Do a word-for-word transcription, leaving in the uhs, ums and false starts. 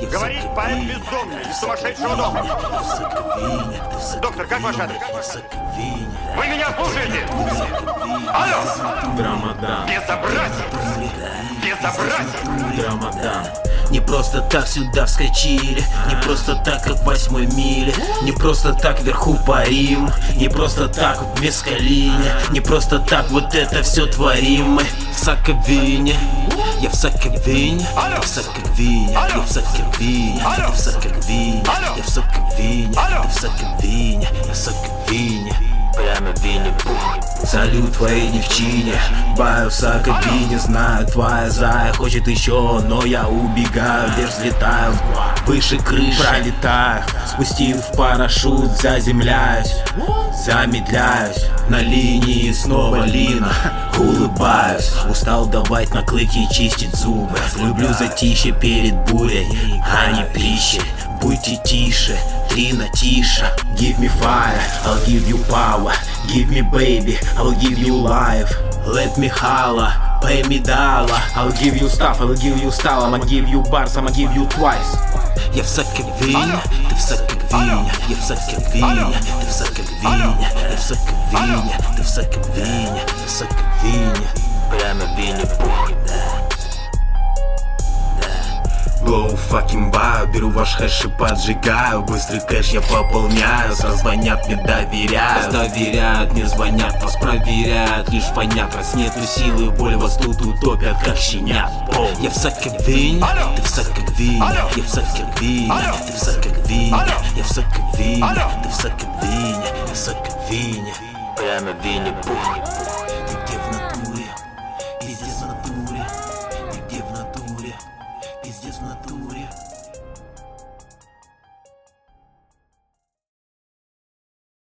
Говорит поэт бездомный из сумасшедшего дома. Доктор, как ваш адрес? Вы меня слушаете? Алло! Драмадан. Безобразие! Безобразие! Драмадан. Не просто так сюда вскочили, не просто так, как в восьмой миле, не просто так вверху парим, не просто так в Мескалине, не просто так вот это все творим мы в Саковине. Я в Саковине, я в Саковине, я в Саковине, я в Саковине, я в Саковине, я в Саковине, я в Саковине. Прямо Винни-Пух. Салют твоей девчине, баю в Саковине. Знаю, твоя зая хочет еще, но я убегаю, вверх взлетаю, выше крыши пролетаю, спустив парашют, заземляюсь, замедляюсь на линии, снова Лина. Улыбаюсь, устал давать наклыки и чистить зубы. Люблю затишье перед бурей, а не пищей. Будьте тише, Трина тише. Give me fire, I'll give you power. Give me baby, I'll give you life. Let me holla, pay me dollar. I'll give you stuff, I'll give you style. I'ma give you bars, I'ma give you twice. Я в Саковине, ты в Саковине, я в Саковине, ты в Саковине, я в Саковине, ты в Саковине, я в Саковине. Прямо Винни-Пух. Blow fucking баю, беру ваш хэш и поджигаю. Быстрый кэш я пополняю, сразу звонят, мне доверяют. Доверяют, мне звонят, вас проверяют. Лишь фонят, раз нету силы, воли вас тут утопят, как щенят. Я в Саковине, ты в Саковине, я в Саковине, ты в Саковине, я в Саковине, ты в Саковине, я в Саковине. Прямо Винни-Пух.